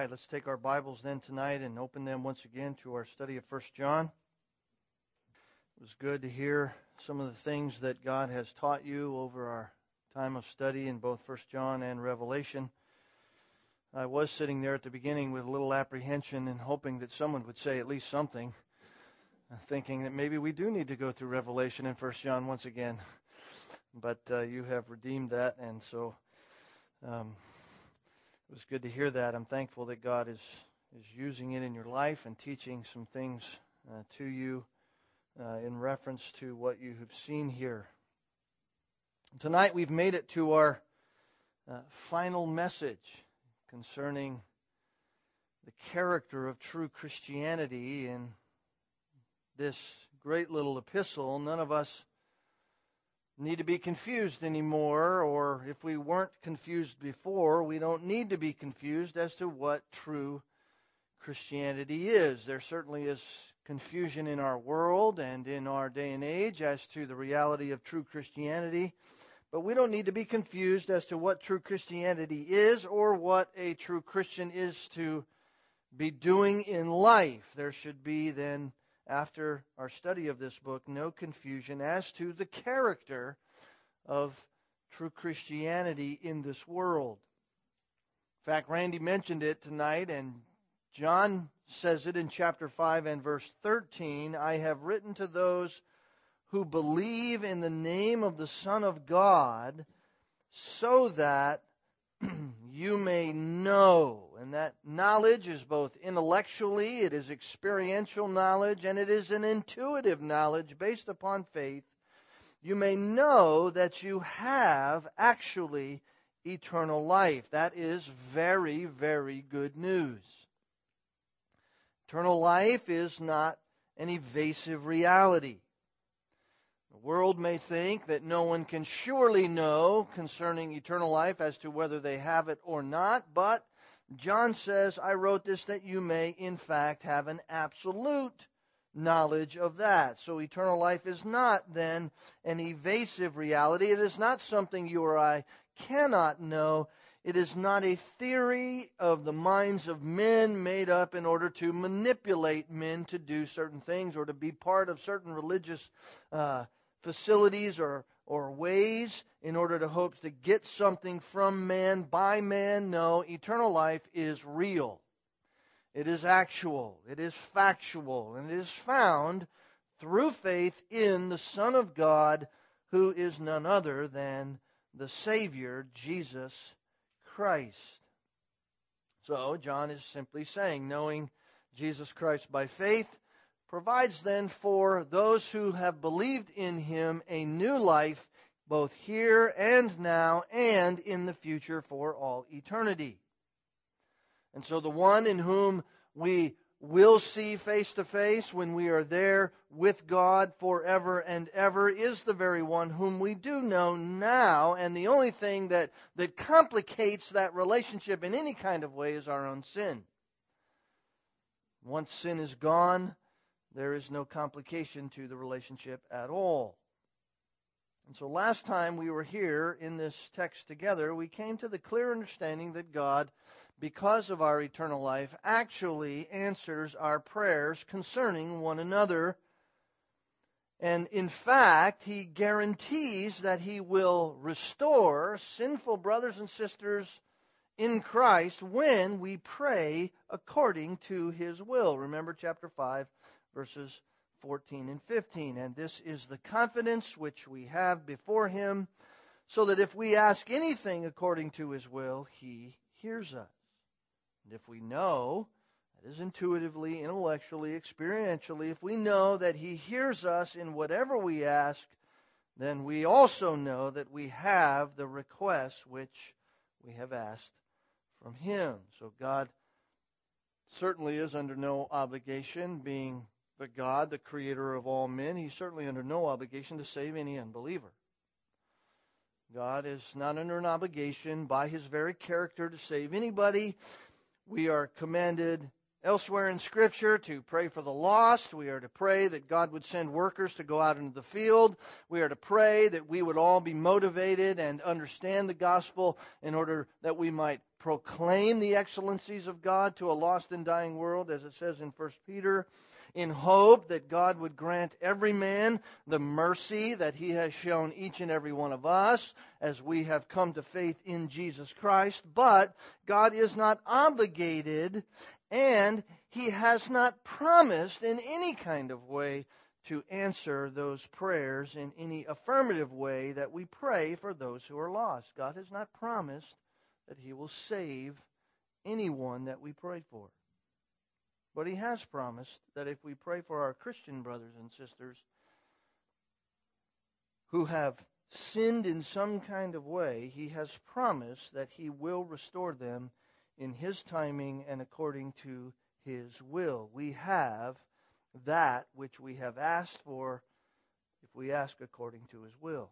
right, let's take our Bibles then tonight and open them once again to our study of 1 John. It was good to hear some of the things that God has taught you over our time of study in both 1 John and Revelation. I was sitting there at the beginning with a little apprehension and hoping that someone would say at least something, thinking that maybe we do need to go through Revelation and 1 John once again. But you have redeemed that, and so it was good to hear that. I'm thankful that God is using it in your life and teaching some things to you in reference to what you have seen here. Tonight we've made it to our final message concerning the character of true Christianity in this great little epistle. None of us need to be confused anymore, or if we weren't confused before, we don't need to be confused as to what true Christianity is. There certainly is confusion in our world and in our day and age as to the reality of true Christianity, but we don't need to be confused as to what true Christianity is or what a true Christian is to be doing in life. There should be then, after our study of this book, no confusion as to the character of true Christianity in this world. In fact, Randy mentioned it tonight, and John says it in chapter 5 and verse 13, "I have written to those who believe in the name of the Son of God, so that you may know." And that knowledge is both intellectually, it is experiential knowledge, and it is an intuitive knowledge based upon faith. You may know that you have actually eternal life. That is very, very good news. Eternal life is not an evasive reality. The world may think that no one can surely know concerning eternal life as to whether they have it or not, but John says, "I wrote this that you may, in fact, have an absolute knowledge of that." So eternal life is not then an evasive reality. It is not something you or I cannot know. It is not a theory of the minds of men made up in order to manipulate men to do certain things or to be part of certain religious facilities or ways in order to hope to get something from man, by man. No, eternal life is real. It is actual. It is factual. And it is found through faith in the Son of God, who is none other than the Savior, Jesus Christ. So, John is simply saying, knowing Jesus Christ by faith provides then for those who have believed in Him a new life, both here and now and in the future for all eternity. And so the one in whom we will see face to face when we are there with God forever and ever is the very one whom we do know now, and the only thing that complicates that relationship in any kind of way is our own sin. Once sin is gone, there is no complication to the relationship at all. And so last time we were here in this text together, we came to the clear understanding that God, because of our eternal life, actually answers our prayers concerning one another. And in fact, He guarantees that He will restore sinful brothers and sisters in Christ when we pray according to His will. Remember chapter 5, verses 14 and 15. "And this is the confidence which we have before Him, so that if we ask anything according to His will, He hears us. And if we know," that is intuitively, intellectually, experientially, "if we know that He hears us in whatever we ask, then we also know that we have the requests which we have asked from Him." So God certainly is under no obligation, being the God, the creator of all men. He's certainly under no obligation to save any unbeliever. God is not under an obligation by His very character to save anybody. We are commanded elsewhere in Scripture to pray for the lost. We are to pray that God would send workers to go out into the field. We are to pray that we would all be motivated and understand the gospel in order that we might proclaim the excellencies of God to a lost and dying world, as it says in 1 Peter, in hope that God would grant every man the mercy that He has shown each and every one of us as we have come to faith in Jesus Christ. But God is not obligated, and He has not promised in any kind of way to answer those prayers in any affirmative way that we pray for those who are lost. God has not promised that He will save anyone that we pray for. But He has promised that if we pray for our Christian brothers and sisters who have sinned in some kind of way, He has promised that He will restore them in His timing and according to His will. We have that which we have asked for if we ask according to His will.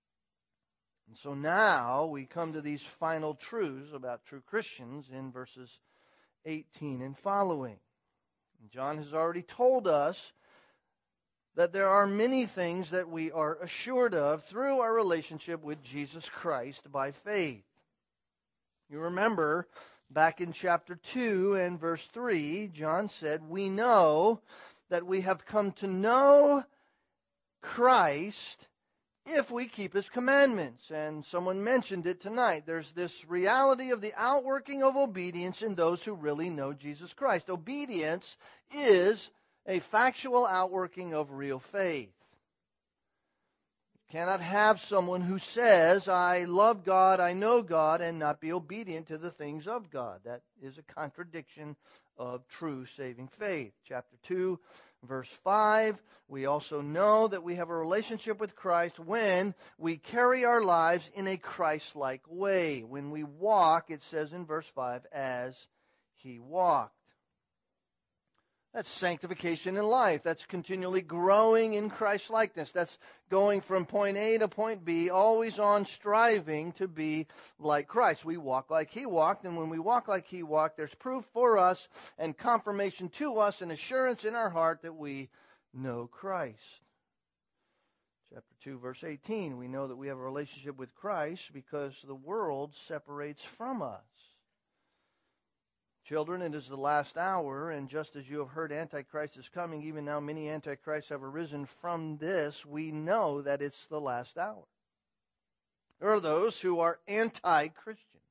And so now we come to these final truths about true Christians in verses 18 and following. John has already told us that there are many things that we are assured of through our relationship with Jesus Christ by faith. You remember back in chapter 2 and verse 3, John said, we know that we have come to know Christ if we keep His commandments. And someone mentioned it tonight. There's this reality of the outworking of obedience in those who really know Jesus Christ. Obedience is a factual outworking of real faith. You cannot have someone who says, I love God, I know God, and not be obedient to the things of God. That is a contradiction of true saving faith. Chapter 2, verse 5, we also know that we have a relationship with Christ when we carry our lives in a Christ-like way. When we walk, it says in verse 5, as He walked. That's sanctification in life. That's continually growing in Christ-likeness. That's going from point A to point B, always on striving to be like Christ. We walk like He walked, and when we walk like He walked, there's proof for us and confirmation to us and assurance in our heart that we know Christ. Chapter 2, verse 18, we know that we have a relationship with Christ because the world separates from us. Children, it is the last hour, and just as you have heard Antichrist is coming, even now many Antichrists have arisen from this, we know that it's the last hour. There are those who are anti-Christian.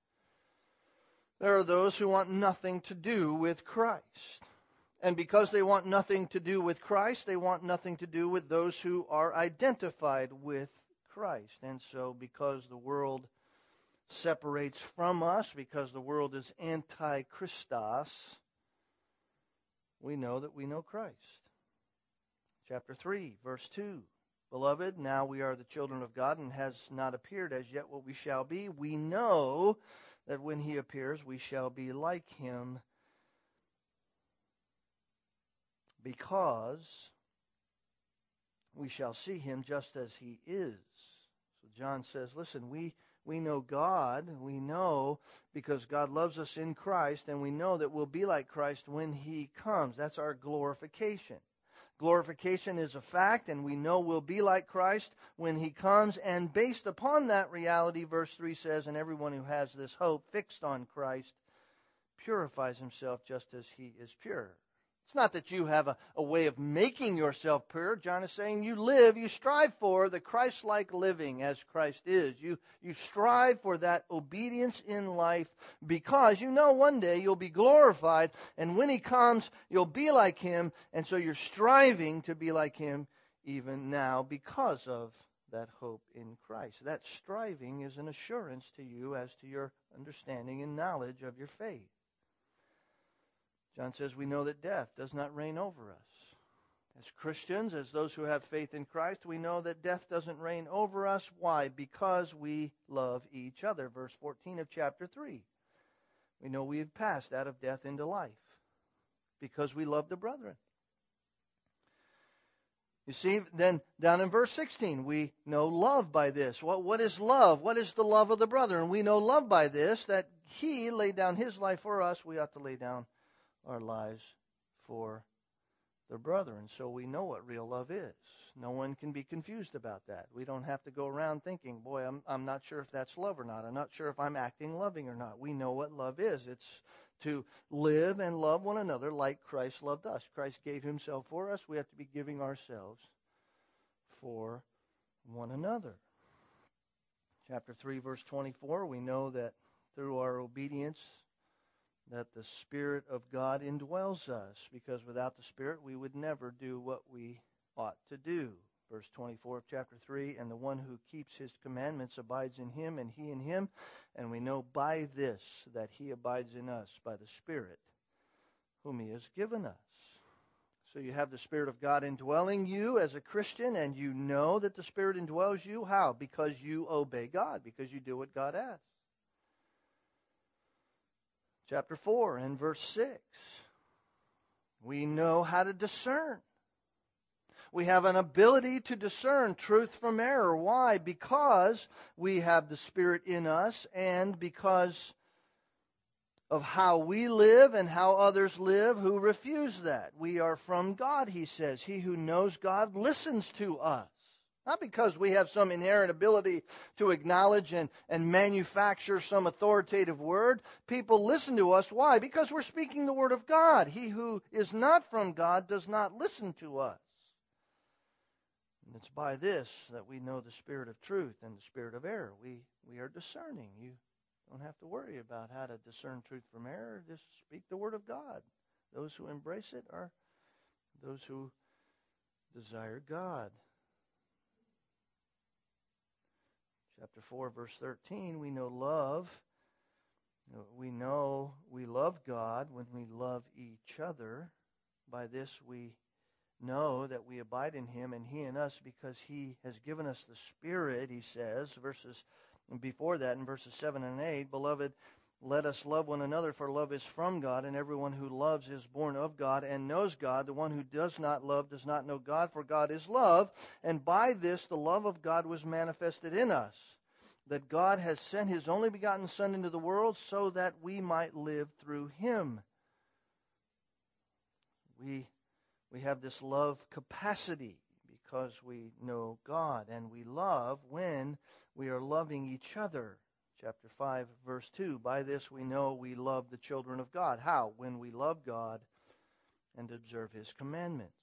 There are those who want nothing to do with Christ. And because they want nothing to do with Christ, they want nothing to do with those who are identified with Christ. And so because the world separates from us, because the world is anti-Christos, we know that we know Christ. Chapter 3, verse 2. Beloved, now we are the children of God, and has not appeared as yet what we shall be. We know that when He appears, we shall be like Him, because we shall see Him just as He is. So John says, listen, we know God. We know because God loves us in Christ, and we know that we'll be like Christ when He comes. That's our glorification. Glorification is a fact, and we know we'll be like Christ when He comes. And based upon that reality, verse 3 says, and everyone who has this hope fixed on Christ purifies himself just as He is pure. It's not that you have a way of making yourself pure. John is saying you strive for the Christ-like living as Christ is. You strive for that obedience in life because you know one day you'll be glorified, and when He comes, you'll be like Him, and so you're striving to be like Him even now because of that hope in Christ. That striving is an assurance to you as to your understanding and knowledge of your faith. John says we know that death does not reign over us. As Christians, as those who have faith in Christ, we know that death doesn't reign over us. Why? Because we love each other. Verse 14 of chapter 3. We know we have passed out of death into life because we love the brethren. You see, then down in verse 16, we know love by this. What is love? What is the love of the brother? And we know love by this, that He laid down His life for us. We ought to lay down our lives for their brother. And so we know what real love is. No one can be confused about that. We don't have to go around thinking, boy, I'm not sure if that's love or not. I'm not sure if I'm acting loving or not. We know what love is. It's to live and love one another like Christ loved us. Christ gave himself for us. We have to be giving ourselves for one another. Chapter 3, verse 24, we know that through our obedience that the Spirit of God indwells us, because without the Spirit we would never do what we ought to do. Verse 24 of chapter 3, and the one who keeps his commandments abides in him, and he in him. And we know by this that he abides in us, by the Spirit whom he has given us. So you have the Spirit of God indwelling you as a Christian, and you know that the Spirit indwells you. How? Because you obey God, because you do what God asks. Chapter 4 and verse 6. We know how to discern. We have an ability to discern truth from error. Why? Because we have the Spirit in us, and because of how we live and how others live who refuse that. We are from God, he says. He who knows God listens to us. Not because we have some inherent ability to acknowledge and manufacture some authoritative word. People listen to us. Why? Because we're speaking the word of God. He who is not from God does not listen to us. And it's by this that we know the spirit of truth and the spirit of error. We are discerning. You don't have to worry about how to discern truth from error. Just speak the word of God. Those who embrace it are those who desire God. Chapter 4, verse 13, we know love. We know we love God when we love each other. By this we know that we abide in him and he in us, because he has given us the Spirit, he says, before that in verses 7 and 8, Beloved, let us love one another, for love is from God, and everyone who loves is born of God and knows God. The one who does not love does not know God, for God is love. And by this the love of God was manifested in us, that God has sent his only begotten Son into the world so that we might live through him. We have this love capacity because we know God, and we love when we are loving each other. Chapter 5, verse 2, by this we know we love the children of God. How? When we love God and observe his commandments.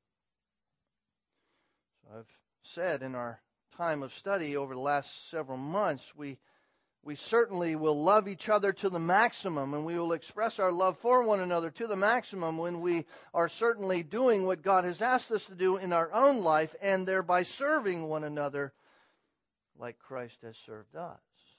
So I've said in our time of study over the last several months, we certainly will love each other to the maximum, and we will express our love for one another to the maximum when we are certainly doing what God has asked us to do in our own life, and thereby serving one another like Christ has served us.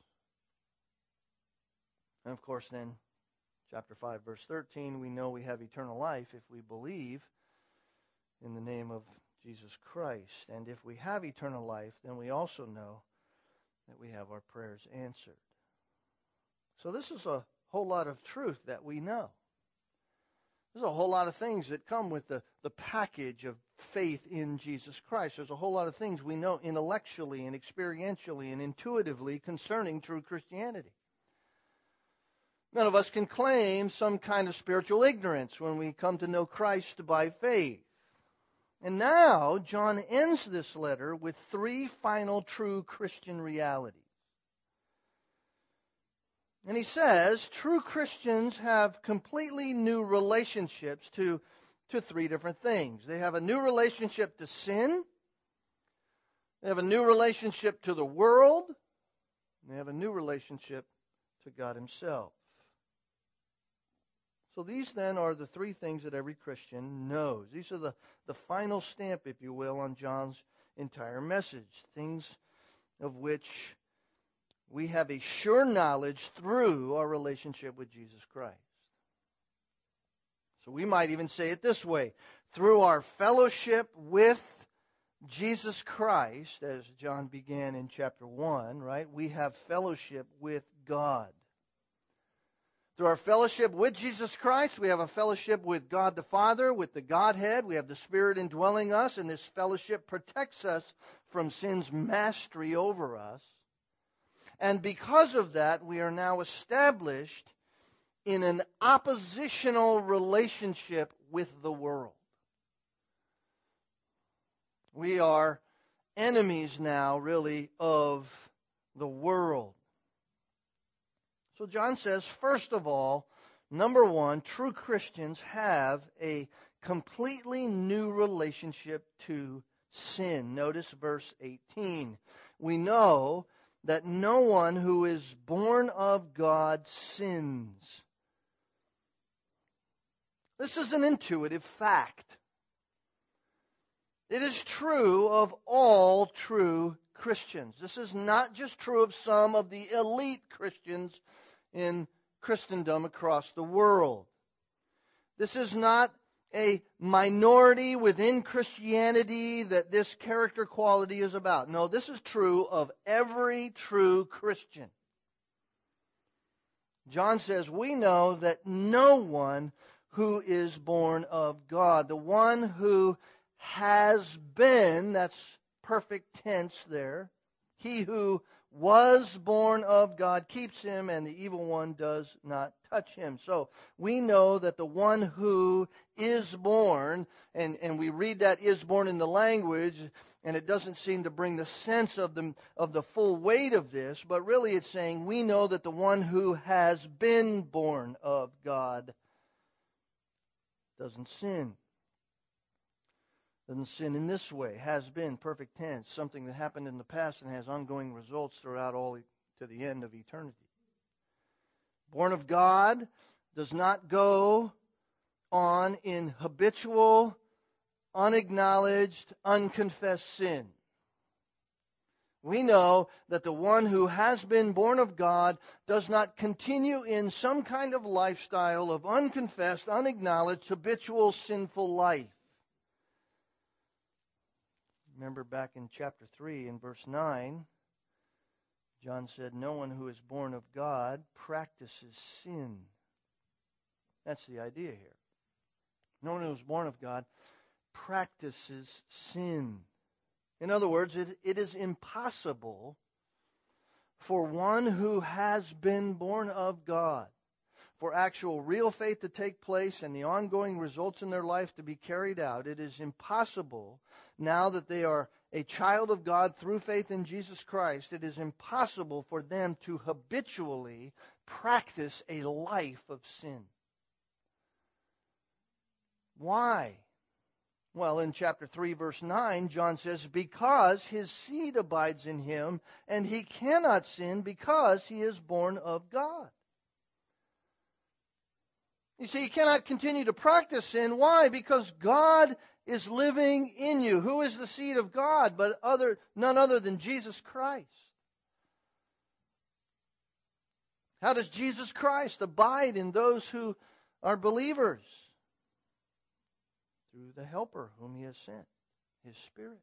And of course then, chapter 5, verse 13, we know we have eternal life if we believe in the name of Jesus Christ. And if we have eternal life, then we also know that we have our prayers answered. So this is a whole lot of truth that we know. There's a whole lot of things that come with the package of faith in Jesus Christ. There's a whole lot of things we know intellectually and experientially and intuitively concerning true Christianity. None of us can claim some kind of spiritual ignorance when we come to know Christ by faith. And now, John ends this letter with 3 final true Christian realities. And he says, true Christians have completely new relationships to 3 different things. They have a new relationship to sin. They have a new relationship to the world. And they have a new relationship to God himself. So these then are the 3 things that every Christian knows. These are the final stamp, if you will, on John's entire message. Things of which we have a sure knowledge through our relationship with Jesus Christ. So we might even say it this way. Through our fellowship with Jesus Christ, as John began in chapter 1, right? We have fellowship with God. Through our fellowship with Jesus Christ, we have a fellowship with God the Father, with the Godhead. We have the Spirit indwelling us, and this fellowship protects us from sin's mastery over us. And because of that, we are now established in an oppositional relationship with the world. We are enemies now, really, of the world. So John says, first of all, number one, true Christians have a completely new relationship to sin. Notice verse 18. We know that no one who is born of God sins. This is an intuitive fact. It is true of all true Christians. This is not just true of some of the elite Christians in Christendom across the world. This is not a minority within Christianity that this character quality is about. No, this is true of every true Christian. John says, we know that no one who is born of God, the one who has been, that's perfect tense there, he who was born of God keeps him, and the evil one does not touch him. So we know that the one who is born, and we read that is born in the language, and it doesn't seem to bring the sense of the full weight of this, but really it's saying we know that the one who has been born of God doesn't sin. Doesn't sin in this way. Has been, perfect tense, something that happened in the past and has ongoing results throughout all to the end of eternity. Born of God does not go on in habitual, unacknowledged, unconfessed sin. We know that the one who has been born of God does not continue in some kind of lifestyle of unconfessed, unacknowledged, habitual, sinful life. Remember back in chapter 3 in verse 9, John said, no one who is born of God practices sin. That's the idea here. No one who is born of God practices sin. In other words, it is impossible for one who has been born of God, for actual real faith to take place and the ongoing results in their life to be carried out. It is impossible, now that they are a child of God through faith in Jesus Christ, it is impossible for them to habitually practice a life of sin. Why? Well, in chapter 3, verse 9, John says, because his seed abides in him, and he cannot sin because he is born of God. You see, you cannot continue to practice sin. Why? Because God is living in you. Who is the seed of God but none other than Jesus Christ? How does Jesus Christ abide in those who are believers? Through the Helper whom He has sent, His Spirit.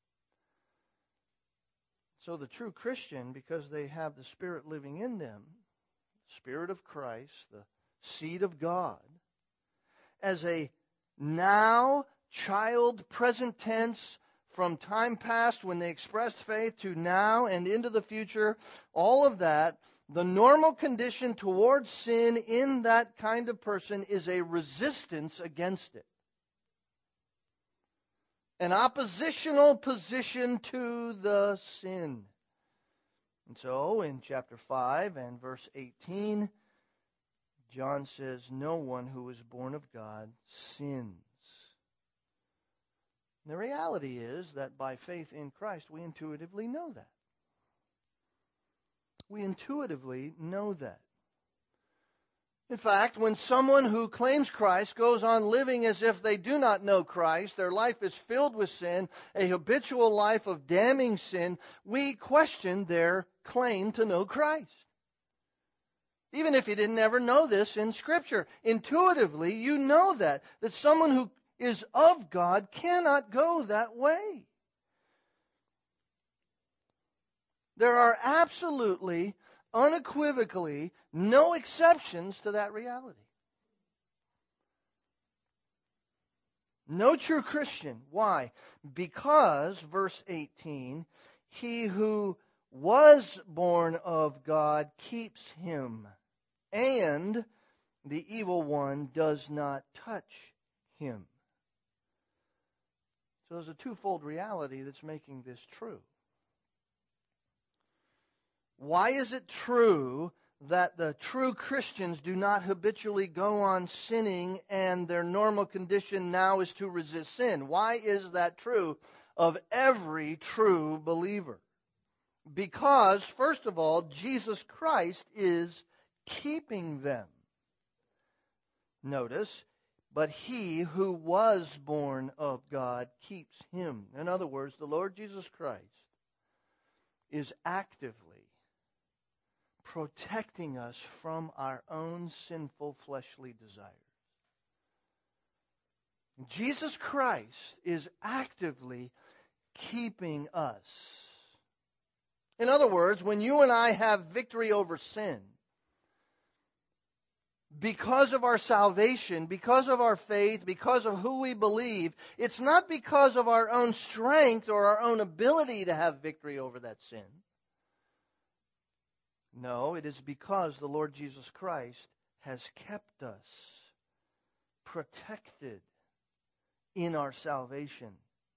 So the true Christian, because they have the Spirit living in them, Spirit of Christ, the seed of God, as a now child, present tense, from time past when they expressed faith to now and into the future, all of that, the normal condition towards sin in that kind of person is a resistance against it. An oppositional position to the sin. And so in chapter 5 and verse 18, John says, no one who is born of God sins. And the reality is that by faith in Christ, we intuitively know that. We intuitively know that. In fact, when someone who claims Christ goes on living as if they do not know Christ, their life is filled with sin, a habitual life of damning sin, we question their claim to know Christ. Even if you didn't ever know this in Scripture. Intuitively, you know that someone who is of God cannot go that way. There are absolutely, unequivocally, no exceptions to that reality. No true Christian. Why? Because, verse 18, he who was born of God keeps him, and the evil one does not touch him. So there's a twofold reality that's making this true. Why is it true that the true Christians do not habitually go on sinning and their normal condition now is to resist sin? Why is that true of every true believer? Because, first of all, Jesus Christ is keeping them. Notice, but he who was born of God keeps him. In other words, the Lord Jesus Christ is actively protecting us from our own sinful fleshly desires. Jesus Christ is actively keeping us. In other words, when you and I have victory over sin, because of our salvation, because of our faith, because of who we believe, it's not because of our own strength or our own ability to have victory over that sin. No, it is because the Lord Jesus Christ has kept us protected in our salvation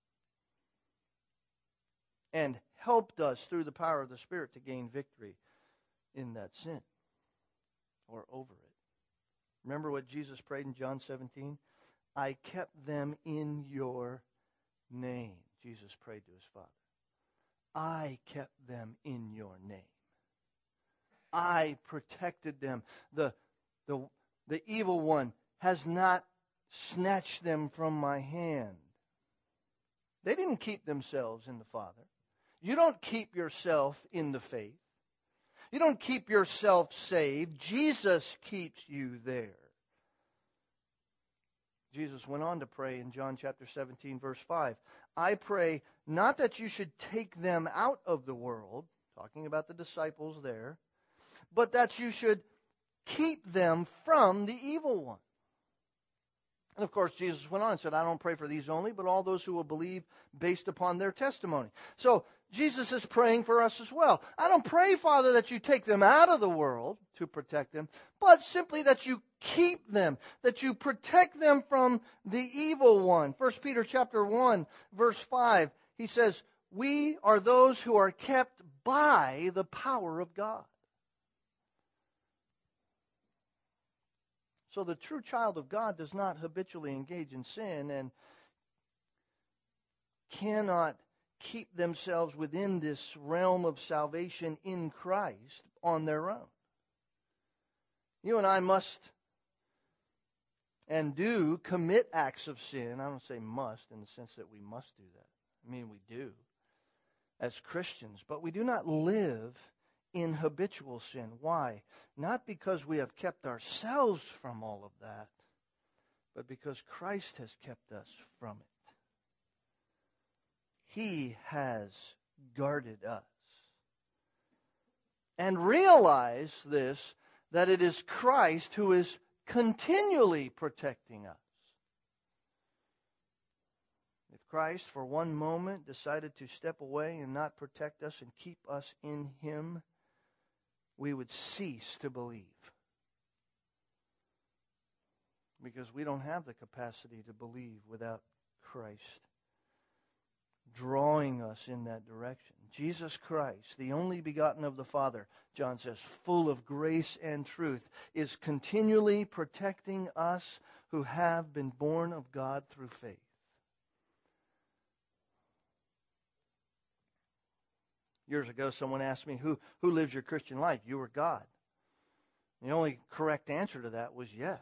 and helped us through the power of the Spirit to gain victory in that sin or over it. Remember what Jesus prayed in John 17? I kept them in your name. Jesus prayed to his Father. I kept them in your name. I protected them. The evil one has not snatched them from my hand. They didn't keep themselves in the Father. You don't keep yourself in the faith. You don't keep yourself saved. Jesus keeps you there. Jesus went on to pray in John chapter 17, verse 5. I pray not that you should take them out of the world, talking about the disciples there, but that you should keep them from the evil one. And of course, Jesus went on and said, I don't pray for these only, but all those who will believe based upon their testimony. So Jesus is praying for us as well. I don't pray, Father, that you take them out of the world to protect them, but simply that you keep them, that you protect them from the evil one. 1 Peter chapter 1, verse 5, he says, we are those who are kept by the power of God. So the true child of God does not habitually engage in sin and cannot keep themselves within this realm of salvation in Christ on their own. You and I must and do commit acts of sin. I don't say must in the sense that we must do that. I mean, we do as Christians, but we do not live in habitual sin. Why? Not because we have kept ourselves from all of that, but because Christ has kept us from it. He has guarded us. And realize this, that it is Christ who is continually protecting us. If Christ for one moment decided to step away and not protect us and keep us in Him, we would cease to believe. Because we don't have the capacity to believe without Christ drawing us in that direction. Jesus Christ, the only begotten of the Father, John says, full of grace and truth, is continually protecting us who have been born of God through faith. Years ago, someone asked me, who lives your Christian life? You or God? The only correct answer to that was yes.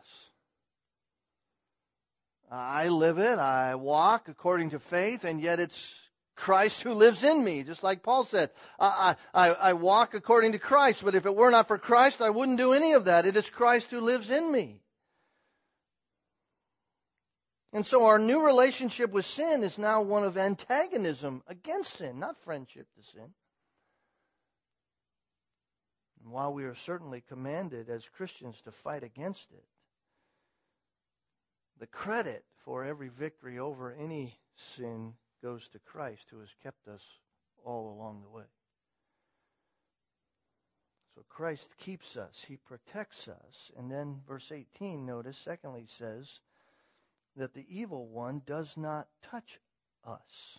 I live it, I walk according to faith, and yet it's Christ who lives in me, just like Paul said. I walk according to Christ, but if it were not for Christ, I wouldn't do any of that. It is Christ who lives in me. And so our new relationship with sin is now one of antagonism against sin, not friendship to sin. And while we are certainly commanded as Christians to fight against it, the credit for every victory over any sin goes to Christ, who has kept us all along the way. So Christ keeps us. He protects us. And then verse 18, notice, secondly, says that the evil one does not touch us.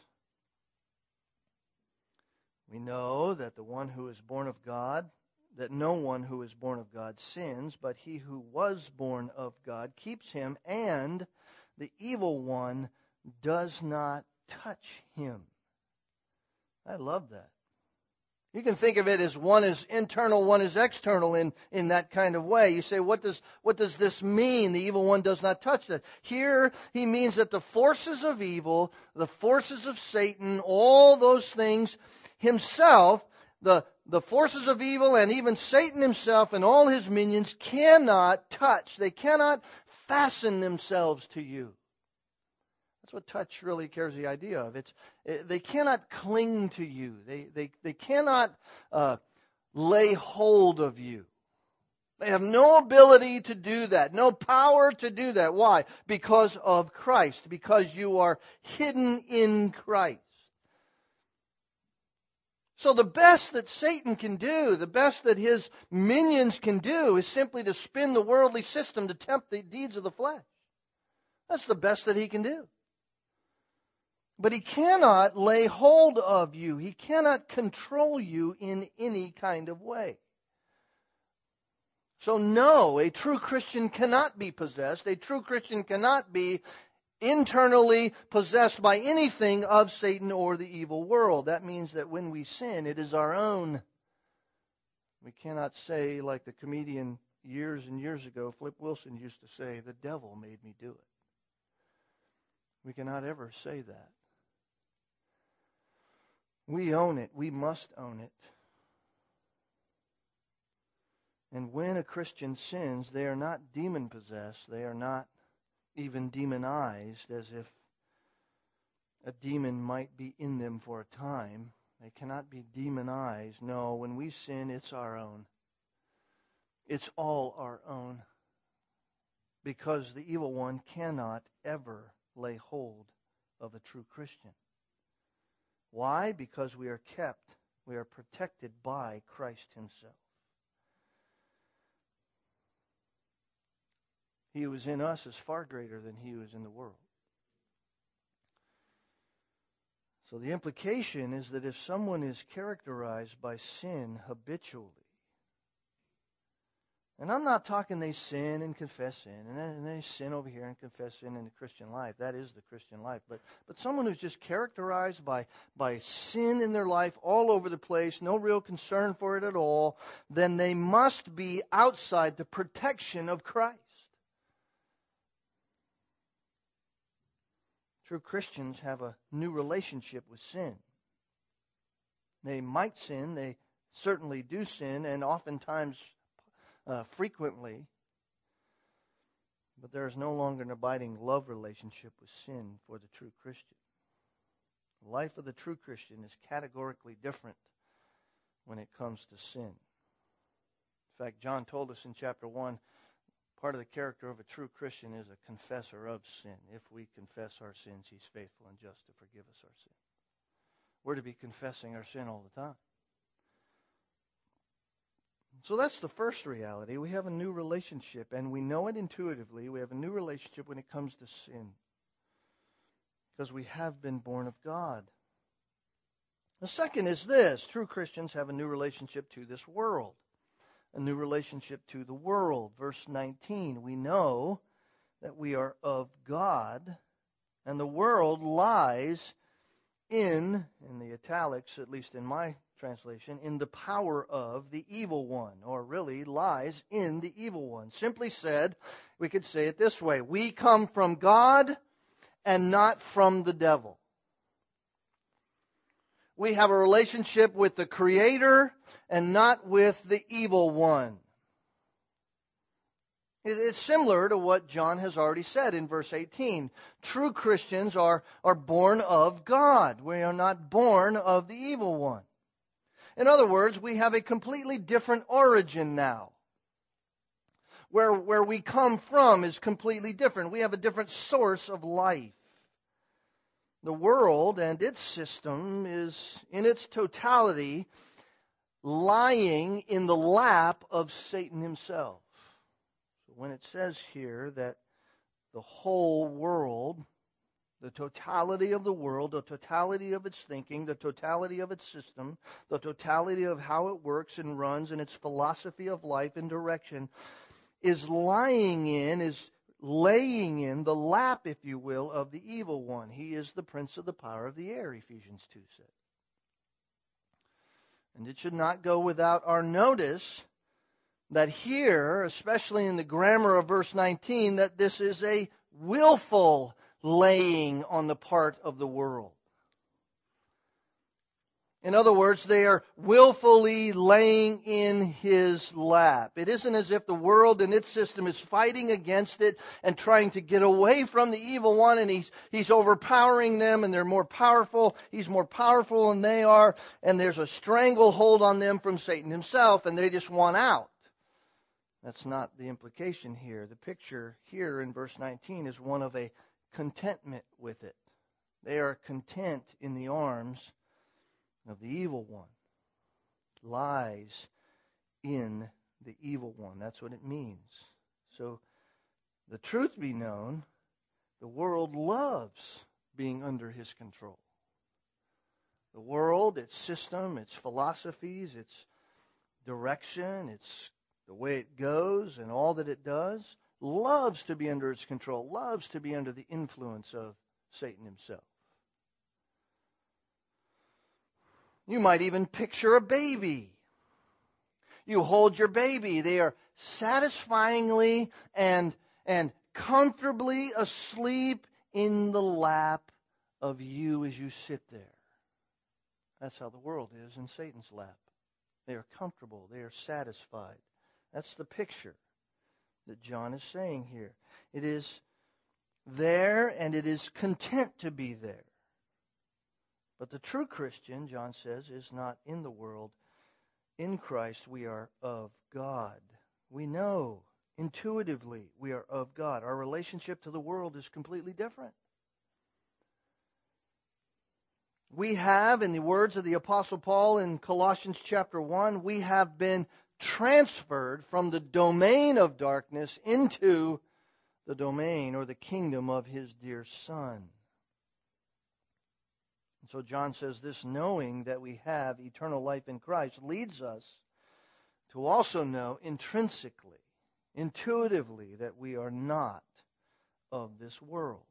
We know that the one who is born of God, that no one who is born of God sins, but he who was born of God keeps him, and the evil one does not touch him. I love that. You can think of it as one is internal, one is external in that kind of way. You say, what does this mean? The evil one does not touch that. Here, he means that the forces of evil, the forces of Satan, all those things, himself, the forces of evil and even Satan himself and all his minions cannot touch. They cannot fasten themselves to you. That's what touch really carries the idea of. They cannot cling to you. They cannot lay hold of you. They have no ability to do that, no power to do that. Why? Because of Christ, because you are hidden in Christ. So the best that Satan can do, the best that his minions can do, is simply to spin the worldly system to tempt the deeds of the flesh. That's the best that he can do. But he cannot lay hold of you. He cannot control you in any kind of way. So no, a true Christian cannot be possessed. A true Christian cannot be internally possessed by anything of Satan or the evil world. That means that when we sin, it is our own. We cannot say, like the comedian years and years ago, Flip Wilson used to say, the devil made me do it. We cannot ever say that. We own it. We must own it. And when a Christian sins, they are not demon-possessed. They are not even demonized, as if a demon might be in them for a time. They cannot be demonized. No, when we sin, it's our own. It's all our own. Because the evil one cannot ever lay hold of a true Christian. Why? Because we are protected by Christ himself. He who is in us is far greater than he who is in the world. So the implication is that if someone is characterized by sin habitually, and I'm not talking they sin and confess sin, and they sin over here and confess sin in the Christian life. That is the Christian life. But someone who's just characterized by sin in their life all over the place, no real concern for it at all, then they must be outside the protection of Christ. True Christians have a new relationship with sin. They might sin, they certainly do sin, and oftentimes frequently, but there is no longer an abiding love relationship with sin for the true Christian. The life of the true Christian is categorically different when it comes to sin. In fact, John told us in chapter 1, part of the character of a true Christian is a confessor of sin. If we confess our sins, he's faithful and just to forgive us our sin. We're to be confessing our sin all the time. So that's the first reality. We have a new relationship, and we know it intuitively. We have a new relationship when it comes to sin, because we have been born of God. The second is this. True Christians have a new relationship to this world, a new relationship to the world. Verse 19, we know that we are of God, and the world lies in the italics, at least in my translation, in the power of the evil one, or really lies in the evil one. Simply said, we could say it this way: we come from God and not from the devil. We have a relationship with the Creator and not with the evil one. It's similar to what John has already said in verse 18. True Christians are born of God. We are not born of the evil one. In other words, we have a completely different origin now. Where we come from is completely different. We have a different source of life. The world and its system is, in its totality, lying in the lap of Satan himself. So when it says here that the whole world The totality of the world, the totality of its thinking, the totality of its system, the totality of how it works and runs, and its philosophy of life and direction is laying in the lap, if you will, of the evil one. He is the prince of the power of the air, Ephesians 2 says. And it should not go without our notice that here, especially in the grammar of verse 19, that this is a willful laying on the part of the world. In other words, they are willfully laying in his lap. It isn't as if the world and its system is fighting against it and trying to get away from the evil one, and he's overpowering them, and they're more powerful. He's more powerful than they are, and there's a stranglehold on them from Satan himself, and they just want out. That's not the implication here. The picture here in verse 19 is one of a contentment with it. They are content in the arms of the evil one. Lies in the evil one. That's what it means. So, the truth be known, the world loves being under his control. The world, its system, its philosophies, its direction, its the way it goes and all that it does, loves to be under its control, loves to be under the influence of Satan himself. You might even picture a baby. You hold your baby. They are satisfyingly and comfortably asleep in the lap of you as you sit there. That's how the world is in Satan's lap. They are comfortable. They are satisfied. That's the picture that John is saying here. It is there and it is content to be there. But the true Christian, John says, is not in the world. In Christ we are of God. We know intuitively we are of God. Our relationship to the world is completely different. We have, in the words of the Apostle Paul in Colossians chapter 1, we have been transferred from the domain of darkness into the domain or the kingdom of his dear Son. And so John says this knowing that we have eternal life in Christ leads us to also know intrinsically, intuitively, that we are not of this world.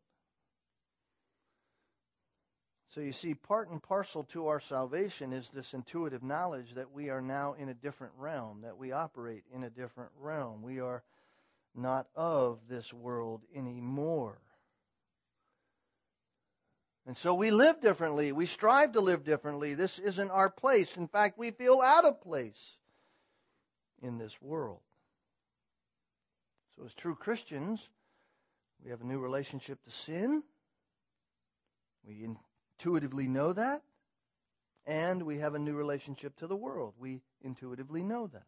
So you see, part and parcel to our salvation is this intuitive knowledge that we are now in a different realm, that we operate in a different realm. We are not of this world anymore. And so we live differently. We strive to live differently. This isn't our place. In fact, we feel out of place in this world. So as true Christians, we have a new relationship to sin. We intuitively know that. And we have a new relationship to the world. We intuitively know that.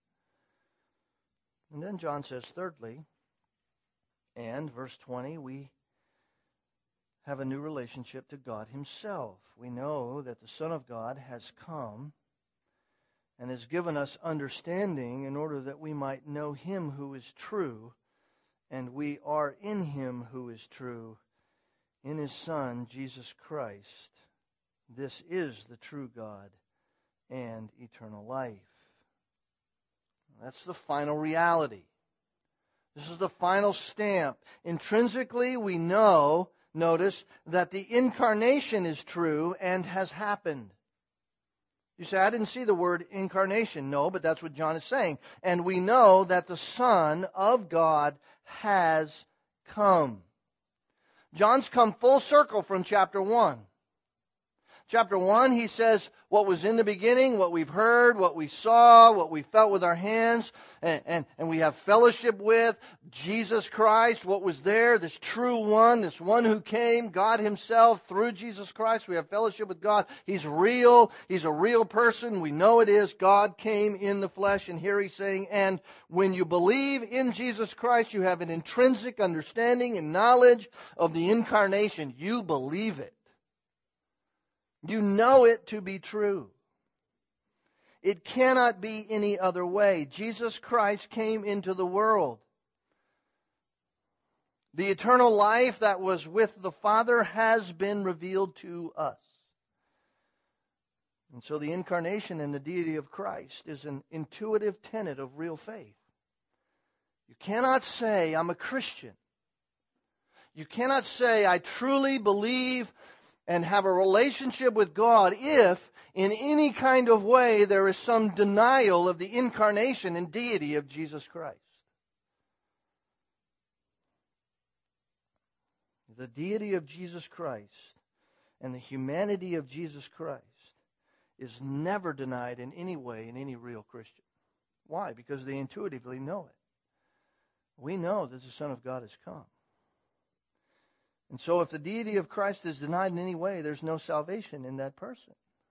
And then John says, thirdly, and verse 20, we have a new relationship to God himself. We know that the Son of God has come and has given us understanding in order that we might know him who is true, and we are in him who is true, in his Son, Jesus Christ. This is the true God and eternal life. That's the final reality. This is the final stamp. Intrinsically, we know, notice, that the incarnation is true and has happened. You say, I didn't see the word incarnation. No, but that's what John is saying. And we know that the Son of God has come. John's come full circle from chapter 1. Chapter 1, he says what was in the beginning, what we've heard, what we saw, what we felt with our hands, and we have fellowship with Jesus Christ, what was there, this true one, this one who came, God himself, through Jesus Christ. We have fellowship with God. He's real. He's a real person. We know it is. God came in the flesh, and here he's saying, and when you believe in Jesus Christ, you have an intrinsic understanding and knowledge of the incarnation. You believe it. You know it to be true. It cannot be any other way. Jesus Christ came into the world. The eternal life that was with the Father has been revealed to us. And so the incarnation and the deity of Christ is an intuitive tenet of real faith. You cannot say, I'm a Christian. You cannot say, I truly believe and have a relationship with God if, in any kind of way, there is some denial of the incarnation and deity of Jesus Christ. The deity of Jesus Christ and the humanity of Jesus Christ is never denied in any way in any real Christian. Why? Because they intuitively know it. We know that the Son of God has come. And so if the deity of Christ is denied in any way, there's no salvation in that person.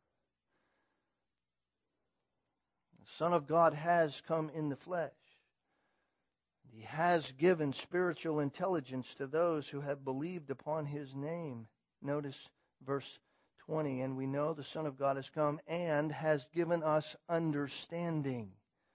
The Son of God has come in the flesh. He has given spiritual intelligence to those who have believed upon His name. Notice verse 20, and we know the Son of God has come and has given us understanding.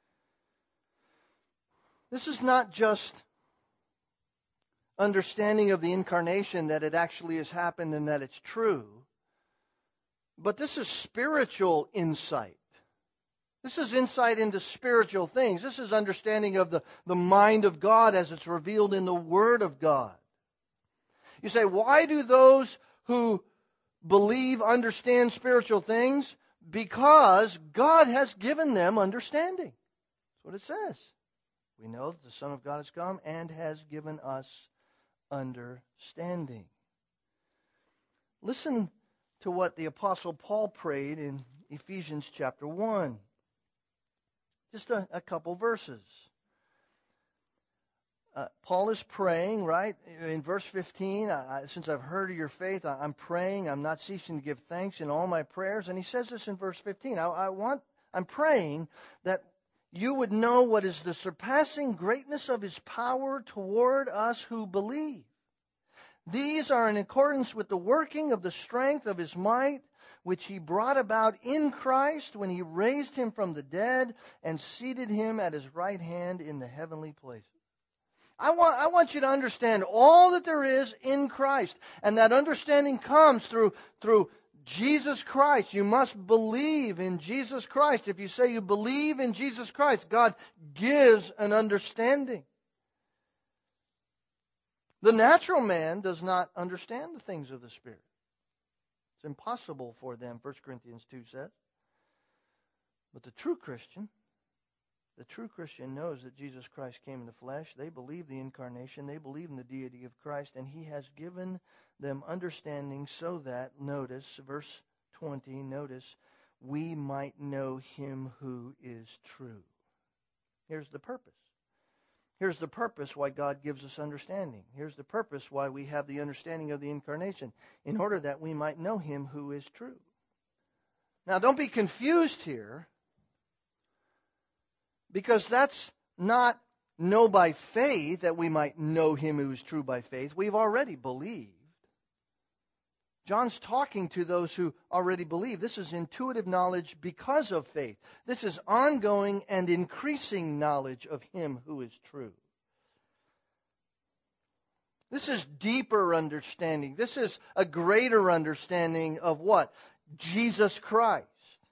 This is not just understanding of the incarnation, that it actually has happened and that it's true, but this is spiritual insight. This is insight into spiritual things. This is understanding of the mind of God as it's revealed in the Word of God. You say, why do those who believe understand spiritual things? Because God has given them understanding. That's what it says. We know that the Son of God has come and has given us understanding. Listen to what the Apostle Paul prayed in Ephesians chapter 1. Just a couple verses. Paul is praying, right? In verse 15, since I've heard of your faith, I'm praying. I'm not ceasing to give thanks in all my prayers. And he says this in verse 15. I'm praying that you would know what is the surpassing greatness of His power toward us who believe. These are in accordance with the working of the strength of His might, which He brought about in Christ when He raised Him from the dead and seated Him at His right hand in the heavenly places. I want you to understand all that there is in Christ. And that understanding comes through Jesus Christ. You must believe in Jesus Christ. If you say you believe in Jesus Christ, God gives an understanding. The natural man does not understand the things of the Spirit. It's impossible for them, 1 Corinthians 2 says. But the true Christian knows that Jesus Christ came in the flesh. They believe the incarnation. They believe in the deity of Christ. And He has given them understanding so that, notice, verse 20, we might know Him who is true. Here's the purpose. Here's the purpose why God gives us understanding. Here's the purpose why we have the understanding of the incarnation, in order that we might know Him who is true. Now, don't be confused here, because that's not know by faith that we might know Him who is true by faith. We've already believed. John's talking to those who already believe. This is intuitive knowledge because of faith. This is ongoing and increasing knowledge of Him who is true. This is deeper understanding. This is a greater understanding of what? Jesus Christ.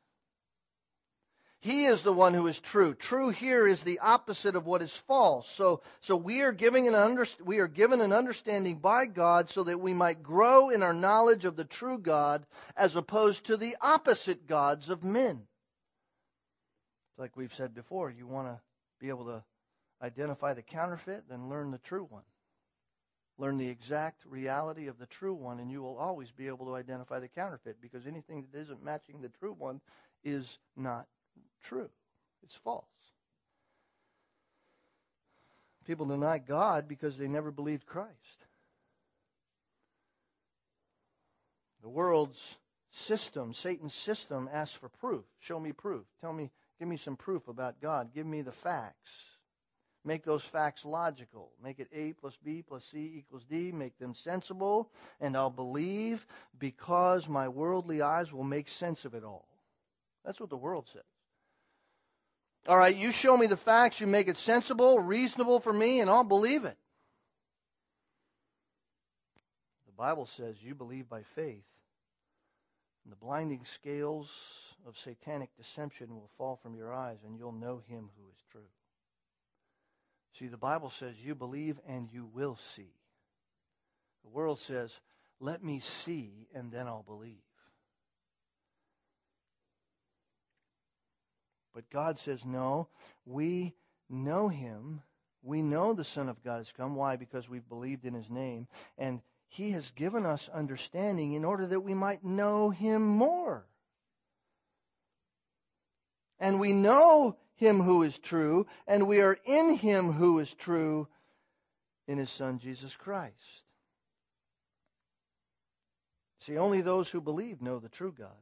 He is the one who is true. True here is the opposite of what is false. So we are given an understanding by God so that we might grow in our knowledge of the true God as opposed to the opposite gods of men. Like we've said before, you want to be able to identify the counterfeit, then learn the true one. Learn the exact reality of the true one, and you will always be able to identify the counterfeit, because anything that isn't matching the true one is not true. It's false. People deny God because they never believed Christ. The world's system, Satan's system, asks for proof. Show me proof. Give me some proof about God. Give me the facts. Make those facts logical. Make it A plus B plus C equals D. Make them sensible, and I'll believe, because my worldly eyes will make sense of it all. That's what the world says. All right, you show me the facts, you make it sensible, reasonable for me, and I'll believe it. Bible says you believe by faith, and the blinding scales of satanic deception will fall from your eyes, and you'll know him who is true. See, the Bible says you believe and you will see. The world says, let me see and then I'll believe. But God says, no, we know him. We know the Son of God has come. Why? Because we've believed in his name. And he has given us understanding in order that we might know him more. And we know him who is true, and we are in him who is true, in his Son, Jesus Christ. See, only those who believe know the true God.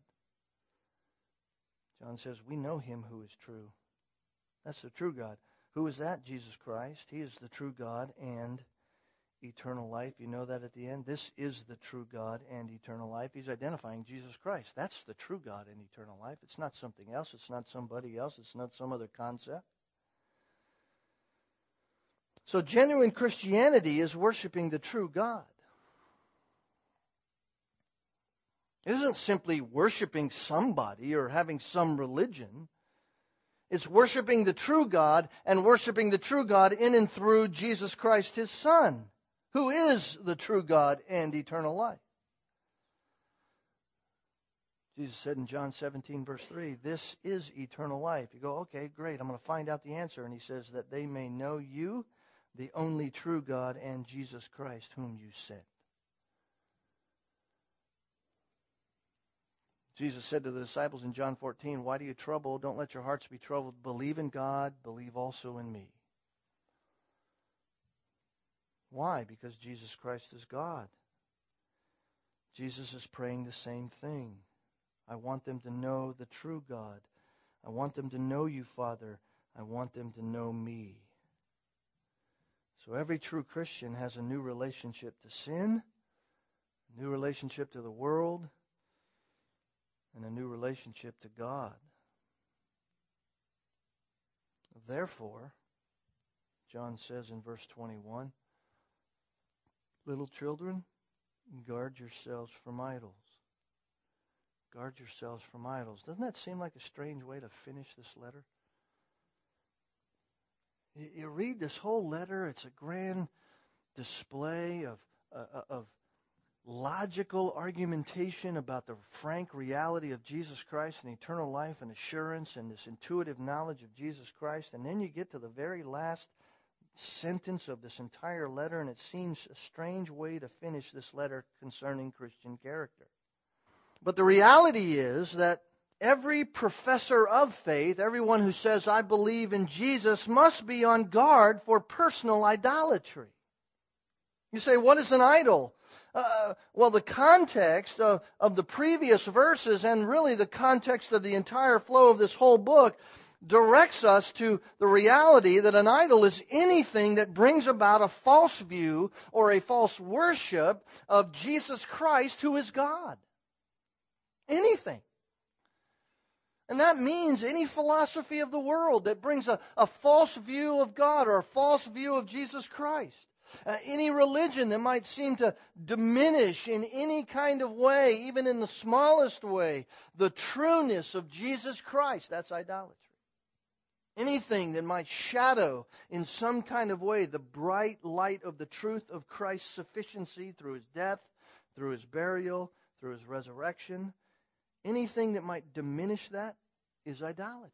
John says, we know him who is true. That's the true God. Who is that? Jesus Christ. He is the true God and eternal life. You know that at the end? This is the true God and eternal life. He's identifying Jesus Christ. That's the true God and eternal life. It's not something else. It's not somebody else. It's not some other concept. So genuine Christianity is worshiping the true God. It isn't simply worshiping somebody or having some religion. It's worshiping the true God and worshiping the true God in and through Jesus Christ, his Son, who is the true God and eternal life. Jesus said in John 17, verse 3, this is eternal life. You go, okay, great, I'm going to find out the answer. And he says that they may know you, the only true God, and Jesus Christ, whom you sent. Jesus said to the disciples in John 14, why do you trouble? Don't let your hearts be troubled. Believe in God, believe also in me. Why? Because Jesus Christ is God. Jesus is praying the same thing. I want them to know the true God. I want them to know you, Father. I want them to know me. So every true Christian has a new relationship to sin, a new relationship to the world, and a new relationship to God. Therefore, John says in verse 21, little children, guard yourselves from idols. Guard yourselves from idols. Doesn't that seem like a strange way to finish this letter? You read this whole letter, it's a grand display of logical argumentation about the frank reality of Jesus Christ and eternal life and assurance and this intuitive knowledge of Jesus Christ. And then you get to the very last sentence of this entire letter, and it seems a strange way to finish this letter concerning Christian character. But the reality is that every professor of faith, everyone who says, I believe in Jesus, must be on guard for personal idolatry. You say, what is an idol? Well, the context of the previous verses and really the context of the entire flow of this whole book directs us to the reality that an idol is anything that brings about a false view or a false worship of Jesus Christ, who is God. Anything. And that means any philosophy of the world that brings a false view of God or a false view of Jesus Christ. Any religion that might seem to diminish in any kind of way, even in the smallest way, the trueness of Jesus Christ, that's idolatry. Anything that might shadow in some kind of way the bright light of the truth of Christ's sufficiency through his death, through his burial, through his resurrection, anything that might diminish that is idolatry.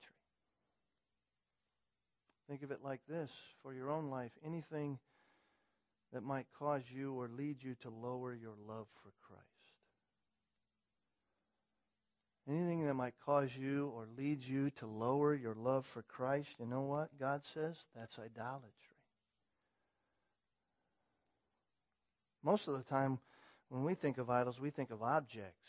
Think of it like this for your own life. Anything that might cause you or lead you to lower your love for Christ. Anything that might cause you or lead you to lower your love for Christ, you know what God says? That's idolatry. Most of the time, when we think of idols, we think of objects.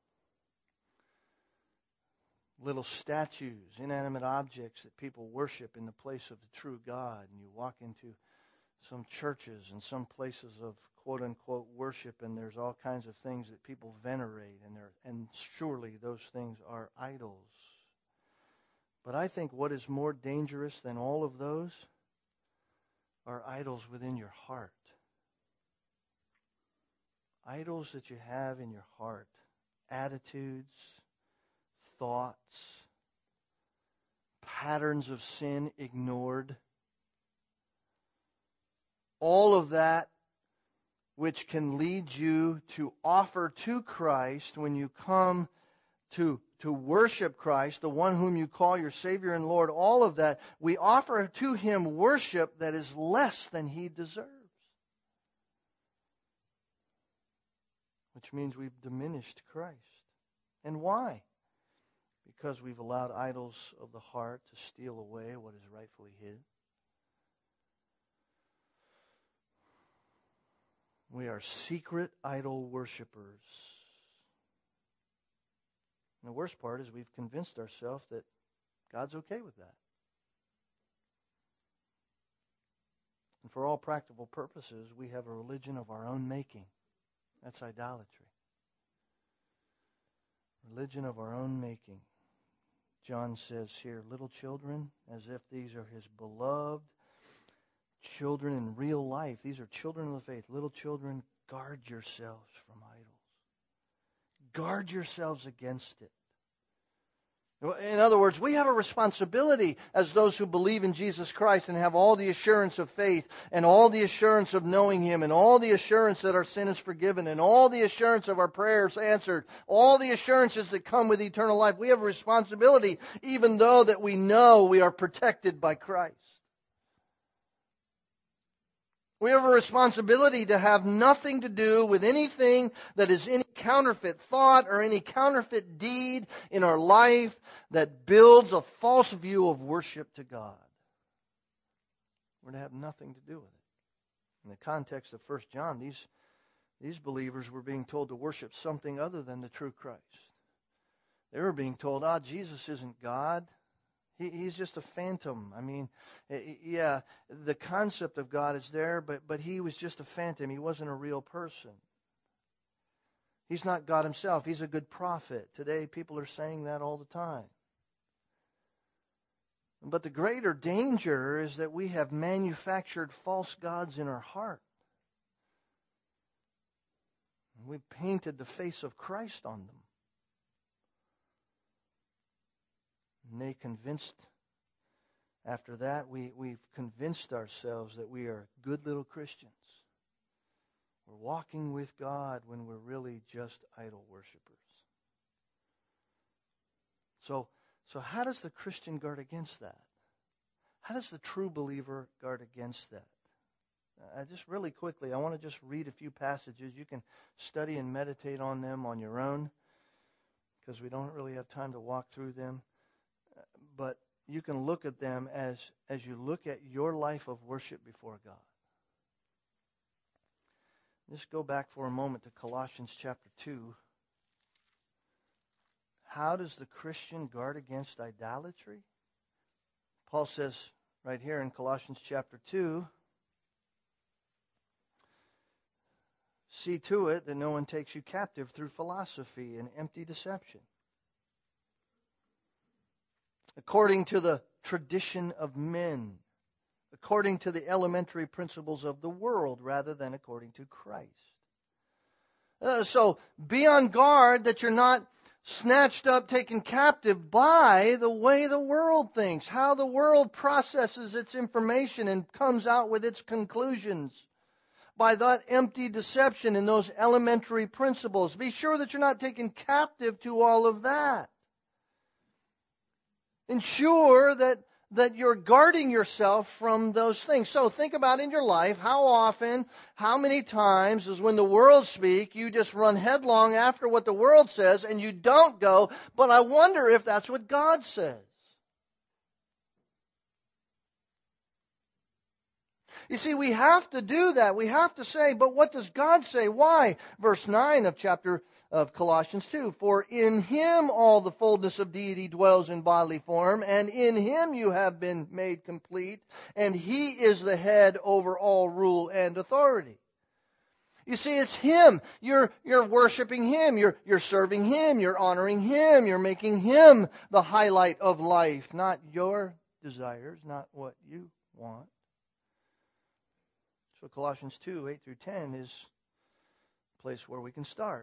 Little statues, inanimate objects that people worship in the place of the true God. And you walk into some churches and some places of quote-unquote worship, and there's all kinds of things that people venerate, and surely those things are idols. But I think what is more dangerous than all of those are idols within your heart. Idols that you have in your heart. Attitudes, thoughts, patterns of sin ignored. All of that which can lead you to offer to Christ when you come to worship Christ, the one whom you call your Savior and Lord, all of that, we offer to Him worship that is less than He deserves. Which means we've diminished Christ. And why? Because we've allowed idols of the heart to steal away what is rightfully His. We are secret idol worshipers. And the worst part is we've convinced ourselves that God's okay with that. And for all practical purposes, we have a religion of our own making. That's idolatry. Religion of our own making. John says here, little children, as if these are His beloved children in real life. These are children of the faith. Little children, guard yourselves from idols. Guard yourselves against it. In other words, we have a responsibility as those who believe in Jesus Christ and have all the assurance of faith and all the assurance of knowing Him and all the assurance that our sin is forgiven and all the assurance of our prayers answered, all the assurances that come with eternal life. We have a responsibility even though that we know we are protected by Christ. We have a responsibility to have nothing to do with anything that is any counterfeit thought or any counterfeit deed in our life that builds a false view of worship to God. We're to have nothing to do with it. In the context of 1 John, these believers were being told to worship something other than the true Christ. They were being told, Jesus isn't God. He's just a phantom. I mean, yeah, the concept of God is there, but He was just a phantom. He wasn't a real person. He's not God Himself. He's a good prophet. Today, people are saying that all the time. But the greater danger is that we have manufactured false gods in our heart. We've painted the face of Christ on them. And they convinced, after that, we've convinced ourselves that we are good little Christians. We're walking with God when we're really just idol worshipers. So how does the Christian guard against that? How does the true believer guard against that? Just really quickly, I want to just read a few passages. You can study and meditate on them on your own because we don't really have time to walk through them. But you can look at them as you look at your life of worship before God. Just go back for a moment to Colossians chapter 2. How does the Christian guard against idolatry? Paul says right here in Colossians chapter 2, see to it that no one takes you captive through philosophy and empty deception, according to the tradition of men, according to the elementary principles of the world, rather than according to Christ. So be on guard that you're not snatched up, taken captive by the way the world thinks, how the world processes its information and comes out with its conclusions. By that empty deception and those elementary principles. Be sure that you're not taken captive to all of that. Ensure that you're guarding yourself from those things. So think about in your life, how often, how many times is when the world speaks, you just run headlong after what the world says and you don't go, but I wonder if that's what God says. You see, we have to do that. We have to say, but what does God say? Why? Verse 9 of Colossians 2. For in Him all the fullness of deity dwells in bodily form, and in Him you have been made complete, and He is the head over all rule and authority. You see, it's Him. You're worshiping Him. You're serving Him. You're honoring Him. You're making Him the highlight of life, not your desires, not what you want. So Colossians 2, 8 through 10 is place where we can start.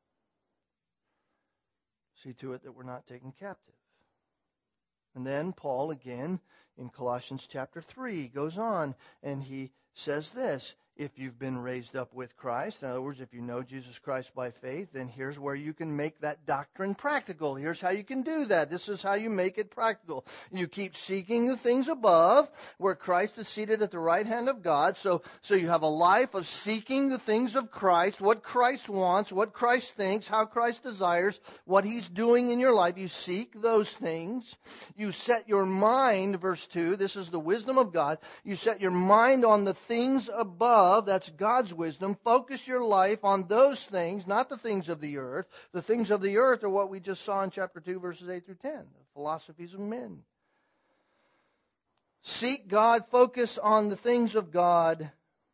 See to it that we're not taken captive. And then Paul, again, in Colossians chapter 3, goes on and he says this: if you've been raised up with Christ, in other words, if you know Jesus Christ by faith, then here's where you can make that doctrine practical. Here's how you can do that. This is how you make it practical. You keep seeking the things above, where Christ is seated at the right hand of God. So you have a life of seeking the things of Christ, what Christ wants, what Christ thinks, how Christ desires, what He's doing in your life. You seek those things. You set your mind, verse 2, this is the wisdom of God. You set your mind on the things above. That's God's wisdom. Focus your life on those things, not the things of the earth. The things of the earth are what we just saw in chapter 2, verses 8 through 10, the philosophies of men. Seek God, focus on the things of God.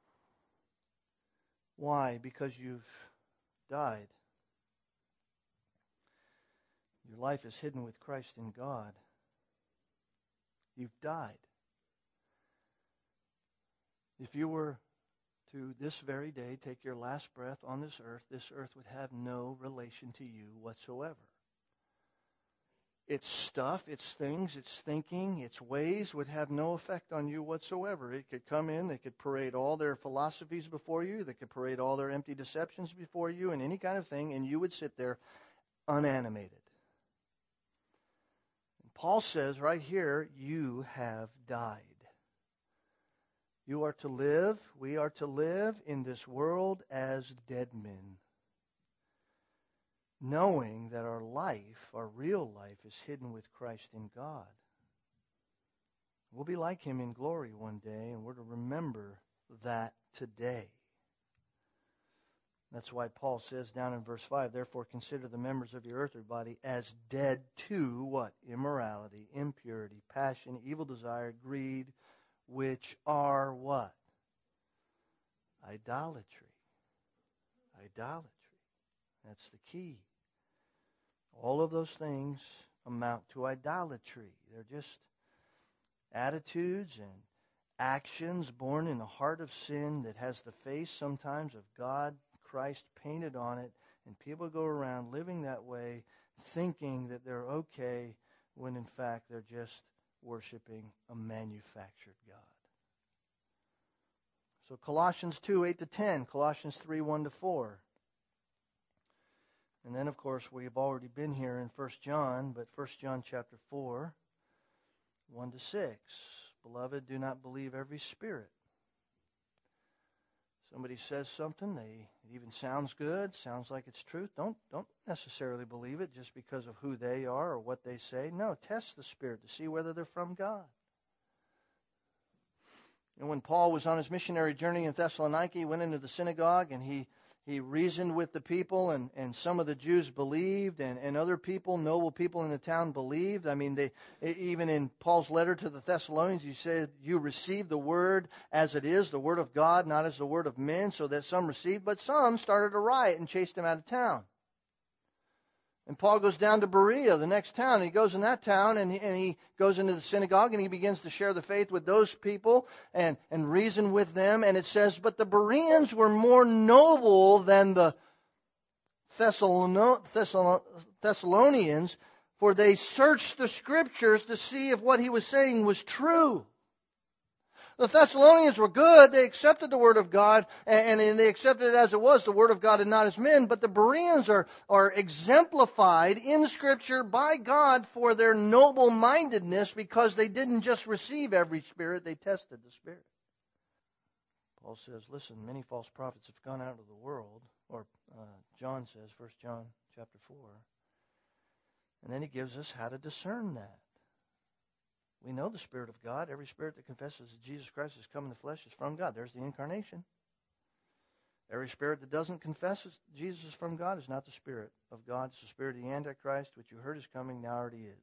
Why? Because you've died. Your life is hidden with Christ in God. You've died. If you were to this very day take your last breath on this earth would have no relation to you whatsoever. Its stuff, its things, its thinking, its ways would have no effect on you whatsoever. It could come in, they could parade all their philosophies before you, they could parade all their empty deceptions before you and any kind of thing, and you would sit there unanimated. And Paul says right here, you have died. You are to live, we are to live in this world as dead men, knowing that our life, our real life, is hidden with Christ in God. We'll be like Him in glory one day, and we're to remember that today. That's why Paul says down in verse 5, therefore consider the members of your earthly body as dead to what? Immorality, impurity, passion, evil desire, greed, which are what? Idolatry. Idolatry. That's the key. All of those things amount to idolatry. They're just attitudes and actions born in the heart of sin that has the face sometimes of God, Christ painted on it, and people go around living that way, thinking that they're okay, when in fact they're just worshiping a manufactured God. So Colossians 2, 8 to 10, Colossians 3, 1 to 4. And then, of course, we've already been here in 1 John, but 1 John chapter 4, 1 to 6. Beloved, do not believe every spirit. Somebody says something, it even sounds good, sounds like it's truth. Don't necessarily believe it just because of who they are or what they say. No, test the spirit to see whether they're from God. And when Paul was on his missionary journey in Thessalonica, he went into the synagogue and he reasoned with the people, and some of the Jews believed, and other people, noble people in the town, believed. I mean, even in Paul's letter to the Thessalonians, he said, you receive the word as it is, the word of God, not as the word of men, so that some received, but some started a riot and chased him out of town. And Paul goes down to Berea, the next town. And he goes in that town, and he goes into the synagogue, and he begins to share the faith with those people and reason with them. And it says, but the Bereans were more noble than the Thessalonians, for they searched the Scriptures to see if what he was saying was true. The Thessalonians were good. They accepted the Word of God, and they accepted it as it was, the Word of God and not as men. But the Bereans are exemplified in Scripture by God for their noble-mindedness, because they didn't just receive every spirit, they tested the Spirit. Paul says, listen, many false prophets have gone out of the world, or John says, 1 John chapter 4. And then he gives us how to discern that. We know the Spirit of God. Every spirit that confesses that Jesus Christ has come in the flesh is from God. There's the incarnation. Every spirit that doesn't confess that Jesus is from God is not the Spirit of God. It's the spirit of the Antichrist, which you heard is coming, now already is.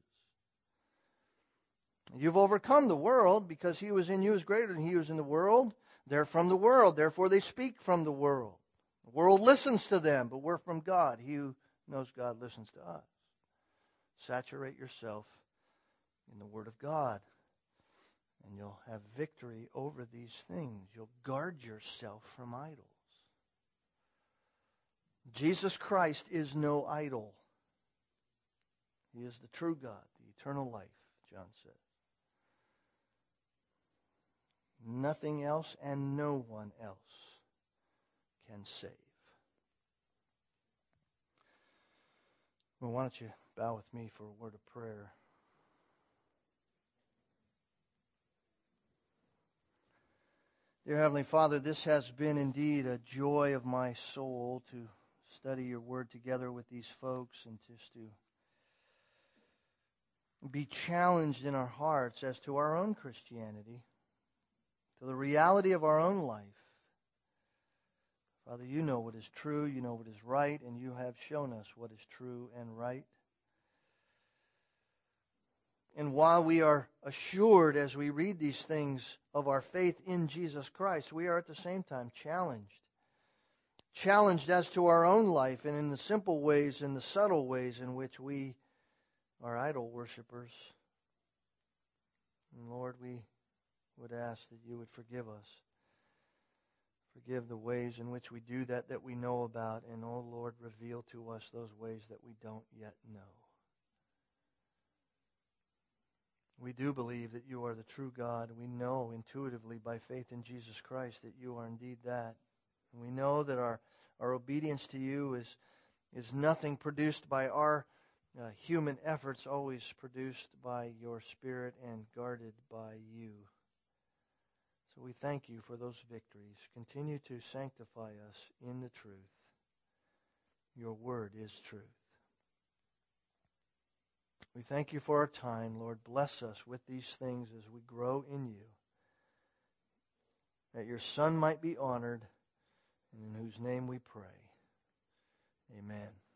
You've overcome the world, because he who is in you is greater than he who is in the world. They're from the world, therefore they speak from the world. The world listens to them, but we're from God. He who knows God listens to us. Saturate yourself in the Word of God, and you'll have victory over these things. You'll guard yourself from idols. Jesus Christ is no idol. He is the true God, the eternal life, John says. Nothing else and no one else can save. Well, why don't you bow with me for a word of prayer? Dear Heavenly Father, this has been indeed a joy of my soul to study your word together with these folks and just to be challenged in our hearts as to our own Christianity, to the reality of our own life. Father, you know what is true, you know what is right, and you have shown us what is true and right. And while we are assured as we read these things of our faith in Jesus Christ, we are at the same time challenged. Challenged as to our own life and in the simple ways and the subtle ways in which we are idol worshipers. And Lord, we would ask that you would forgive us. Forgive the ways in which we do that we know about. And, oh Lord, reveal to us those ways that we don't yet know. We do believe that you are the true God. We know intuitively by faith in Jesus Christ that you are indeed that. And we know that our obedience to you is nothing produced by our human efforts, always produced by your Spirit and guarded by you. So we thank you for those victories. Continue to sanctify us in the truth. Your word is truth. We thank you for our time, Lord. Bless us with these things as we grow in you, that your Son might be honored, and in whose name we pray. Amen.